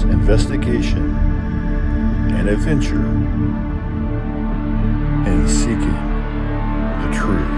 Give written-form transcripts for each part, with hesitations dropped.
investigation and adventure in seeking the truth.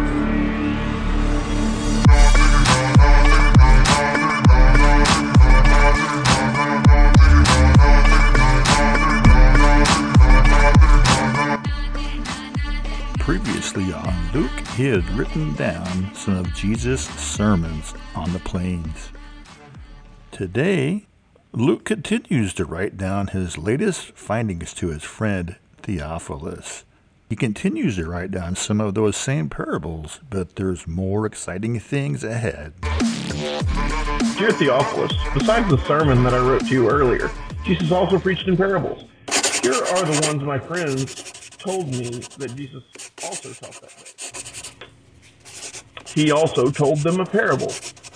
Previously on Luke, he had written down some of Jesus' sermons on the plains. Today, Luke continues to write down his latest findings to his friend Theophilus. He continues to write down some of those same parables, but there's more exciting things ahead. Dear Theophilus, besides the sermon that I wrote to you earlier, Jesus also preached in parables. Here are the ones my friends told me that Jesus also taught that day. He also told them a parable.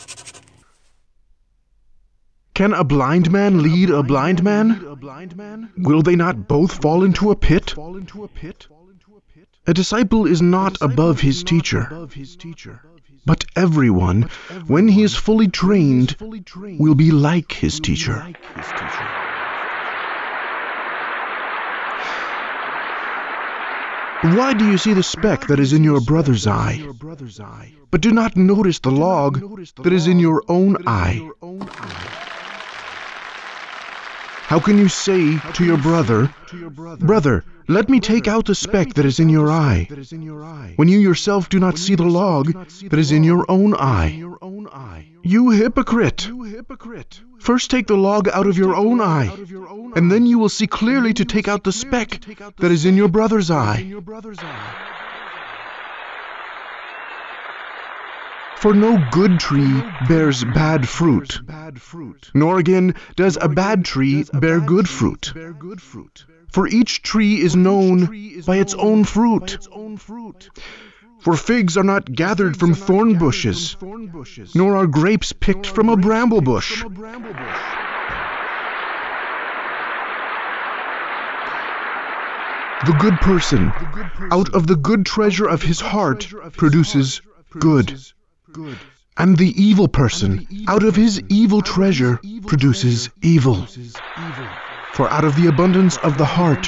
Can a blind man lead a blind man? Will they not both fall into a pit? A disciple is not above his teacher, but everyone, when he is fully trained, will be like his teacher. Why do you see the speck that is in your brother's eye, but do not notice the log that is in your own eye? How can you say to your brother, "Brother, let me take out the speck that is in your eye," when you yourself do not see the log that is in your own eye? You hypocrite! First take the log out of your own eye, and then you will see clearly to take out the speck that is in your brother's eye. For no good tree bears bad fruit, nor again does a bad tree bear good fruit. For each tree is known by its own fruit. For figs are not gathered from thorn bushes, nor are grapes picked from a bramble bush. The good person, out of the good treasure of his heart, produces good. And the evil person, out of his evil treasure, produces evil. For out of the abundance of the heart,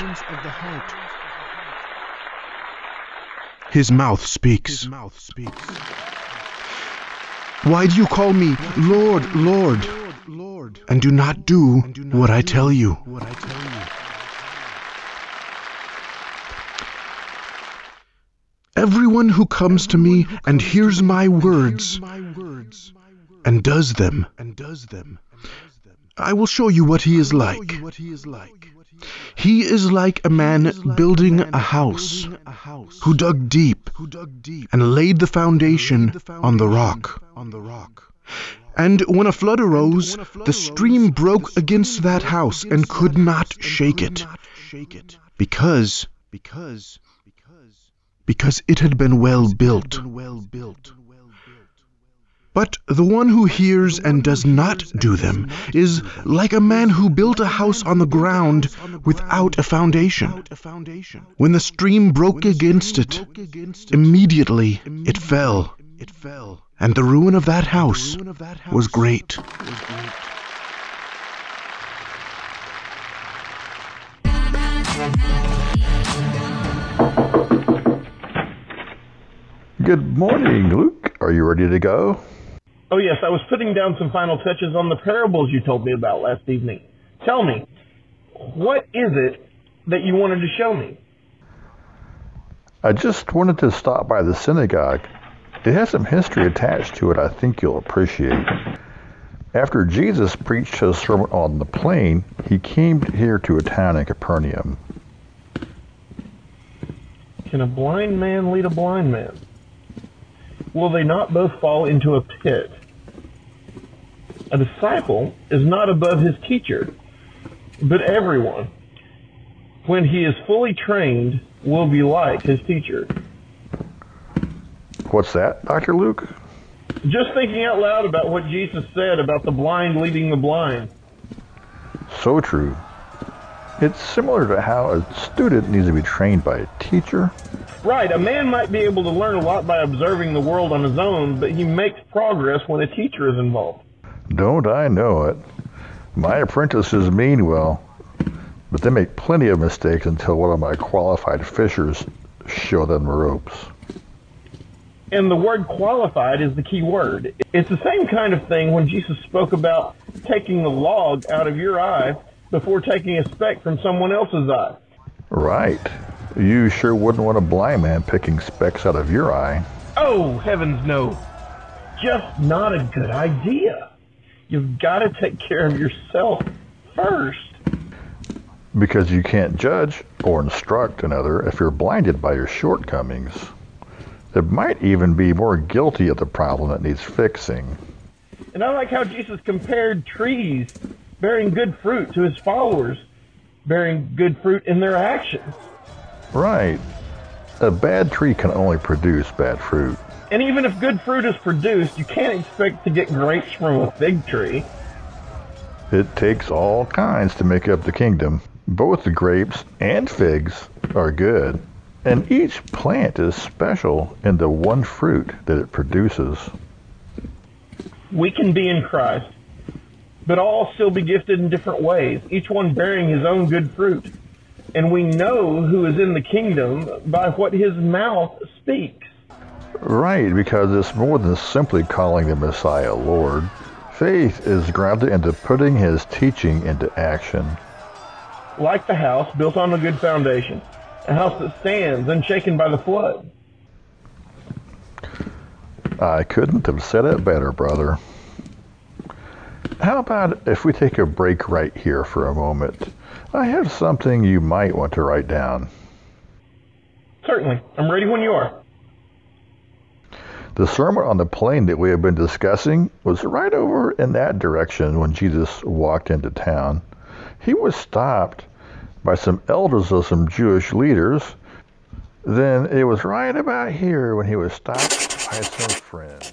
his mouth speaks. Why do you call me Lord, Lord, and do not do what I tell you? Everyone who comes to me and hears my words and does them, I will show you what he is like. He is like a man building a house, who dug deep and laid the foundation on the rock. And when a flood arose, the stream broke against that house and could not shake it, because it had been well built. But the one who hears and does not do them is like a man who built a house on the ground without a foundation. When the stream broke against it, immediately it fell, and the ruin of that house was great. Good morning, Luke. Are you ready to go? Oh yes, I was putting down some final touches on the parables you told me about last evening. Tell me, what is it that you wanted to show me? I just wanted to stop by the synagogue. It has some history attached to it I think you'll appreciate. After Jesus preached his sermon on the plain, he came here to a town in Capernaum. Can a blind man lead a blind man? Will they not both fall into a pit? A disciple is not above his teacher, but everyone, when he is fully trained, will be like his teacher. What's that, Dr. Luke? Just thinking out loud about what Jesus said about the blind leading the blind. So true. It's similar to how a student needs to be trained by a teacher. Right, a man might be able to learn a lot by observing the world on his own, but he makes progress when a teacher is involved. Don't I know it? My apprentices mean well, but they make plenty of mistakes until one of my qualified fishers show them the ropes. And the word qualified is the key word. It's the same kind of thing when Jesus spoke about taking the log out of your eye before taking a speck from someone else's eye. Right. You sure wouldn't want a blind man picking specks out of your eye. Oh, heavens no. Just not a good idea. You've got to take care of yourself first. Because you can't judge or instruct another if you're blinded by your shortcomings. It might even be more guilty of the problem that needs fixing. And I like how Jesus compared trees bearing good fruit to his followers, bearing good fruit in their actions. Right. A bad tree can only produce bad fruit. And even if good fruit is produced, you can't expect to get grapes from a fig tree. It takes all kinds to make up the kingdom. Both the grapes and figs are good, and each plant is special in the one fruit that it produces. We can be in Christ, but all still be gifted in different ways, each one bearing his own good fruit. And we know who is in the kingdom by what his mouth speaks. Right, because it's more than simply calling the Messiah Lord. Faith is grounded into putting his teaching into action. Like the house built on a good foundation, a house that stands unshaken by the flood. I couldn't have said it better, brother. How about if we take a break right here for a moment? I have something you might want to write down. Certainly. I'm ready when you are. The Sermon on the Plain that we have been discussing was right over in that direction when Jesus walked into town. He was stopped by some elders of some Jewish leaders. Then it was right about here when he was stopped by some friends.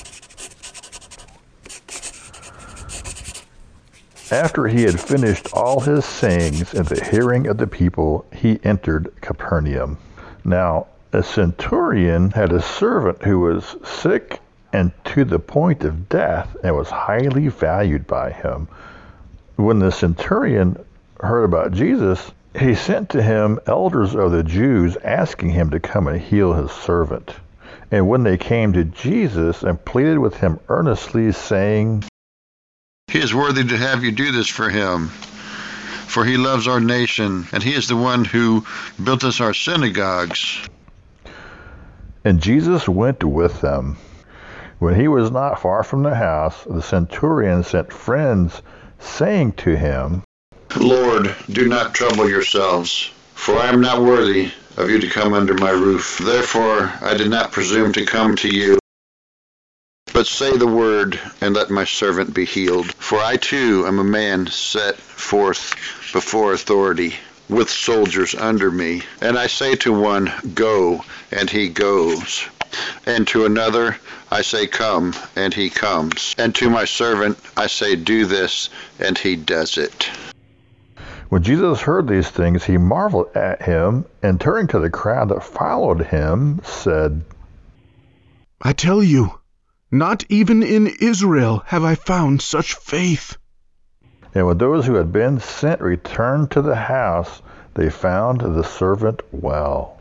After he had finished all his sayings in the hearing of the people, he entered Capernaum. Now, a centurion had a servant who was sick and to the point of death and was highly valued by him. When the centurion heard about Jesus, he sent to him elders of the Jews asking him to come and heal his servant. And when they came to Jesus and pleaded with him earnestly, saying, "He is worthy to have you do this for him, for he loves our nation, and he is the one who built us our synagogues." And Jesus went with them. When he was not far from the house, the centurion sent friends, saying to him, "Lord, do not trouble yourselves, for I am not worthy of you to come under my roof. Therefore I did not presume to come to you. But say the word, and let my servant be healed. For I too am a man set forth before authority, with soldiers under me. And I say to one, go, and he goes. And to another, I say, come, and he comes. And to my servant, I say, do this, and he does it." When Jesus heard these things, he marveled at him, and turning to the crowd that followed him, said, I tell you, not even in Israel have I found such faith. And when those who had been sent returned to the house, they found the servant well.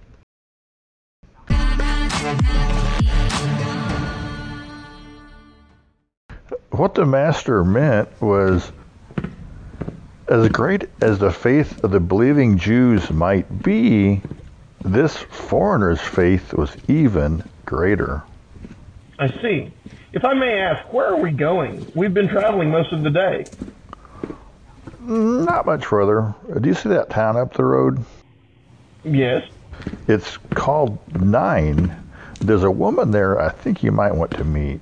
What the master meant was, as great as the faith of the believing Jews might be, this foreigner's faith was even greater. I see. If I may ask, where are we going? We've been traveling most of the day. Not much further. Do you see that town up the road? Yes. It's called Nine. There's a woman there I think you might want to meet.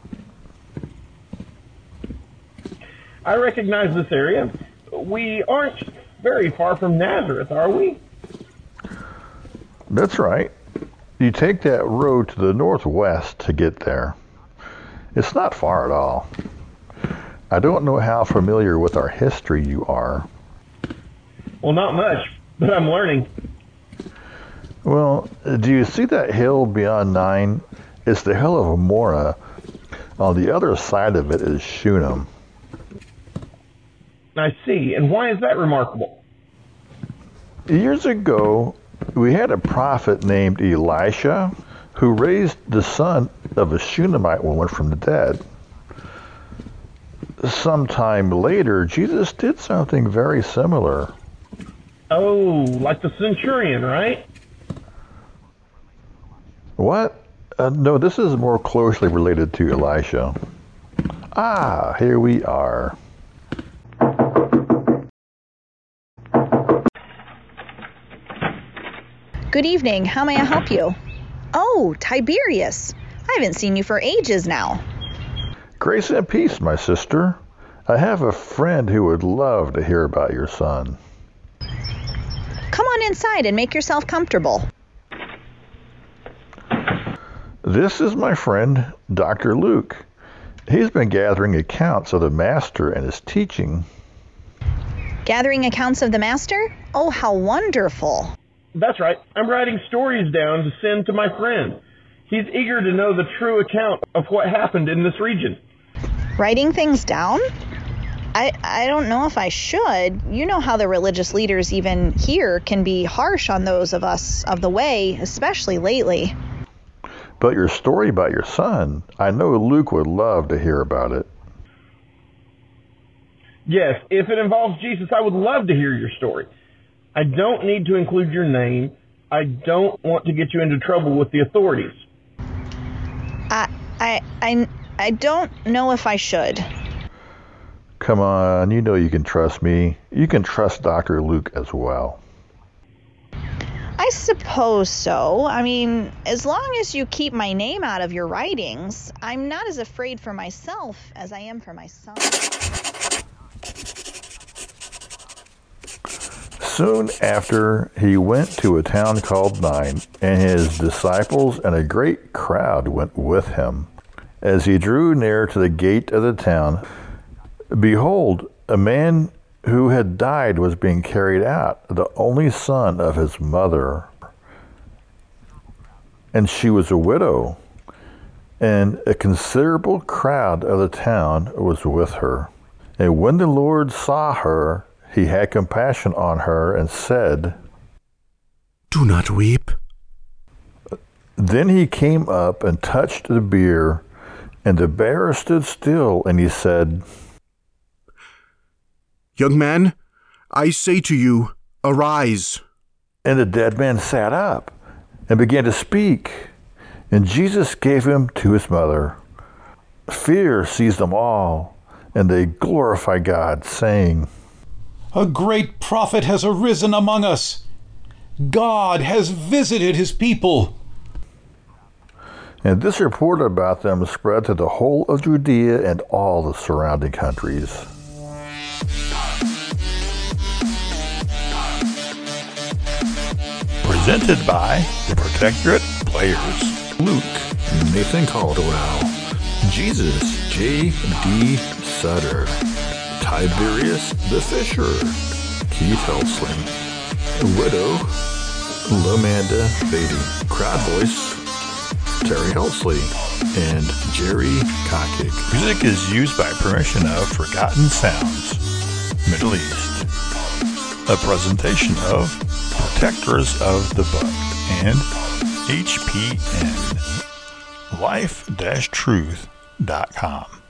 I recognize this area. We aren't very far from Nazareth, are we? That's right. You take that road to the northwest to get there. It's not far at all. I don't know how familiar with our history you are. Well, not much, but I'm learning. Well, do you see that hill beyond Nine? It's the hill of Morah. On the other side of it is Shunem. I see. And why is that remarkable? Years ago, we had a prophet named Elisha who raised the son of a Shunammite woman from the dead. Sometime later, Jesus did something very similar. Oh, like the centurion, right? What? No, this is more closely related to Elisha. Ah, here we are. Good evening. How may I help you? Oh, Tiberius. I haven't seen you for ages now. Grace and peace, my sister. I have a friend who would love to hear about your son. Come on inside and make yourself comfortable. This is my friend, Dr. Luke. He's been gathering accounts of the Master and his teaching. Gathering accounts of the Master? Oh, how wonderful. That's right. I'm writing stories down to send to my friend. He's eager to know the true account of what happened in this region. Writing things down? I don't know if I should. You know how the religious leaders even here can be harsh on those of us of the way, especially lately. But your story about your son, I know Luke would love to hear about it. Yes, if it involves Jesus, I would love to hear your story. I don't need to include your name. I don't want to get you into trouble with the authorities. I don't know if I should. Come on, you know you can trust me. You can trust Dr. Luke as well. I suppose so. I mean, as long as you keep my name out of your writings, I'm not as afraid for myself as I am for my son. Soon after, he went to a town called Nain, and his disciples and a great crowd went with him. As he drew near to the gate of the town, behold, a man who had died was being carried out, the only son of his mother. And she was a widow, and a considerable crowd of the town was with her. And when the Lord saw her, he had compassion on her and said, "Do not weep." Then he came up and touched the bier, and the bearer stood still, and he said, "Young man, I say to you, arise." And the dead man sat up and began to speak, and Jesus gave him to his mother. Fear seized them all, and they glorified God, saying, "A great prophet has arisen among us. God has visited his people." And this report about them spread to the whole of Judea and all the surrounding countries. Presented by the Protectorate Players. Luke, Nathan Caldwell. Jesus, J.D. Sutter. Tiberius the Fisher, Keith Helsling. Widow, Lomanda Beatty. Crowd voice, Terry Helsley. And Jerry Kokic. Music is used by permission of Forgotten Sounds, Middle East. A presentation of Protectors of the Buck and HPN. Life-Truth.com.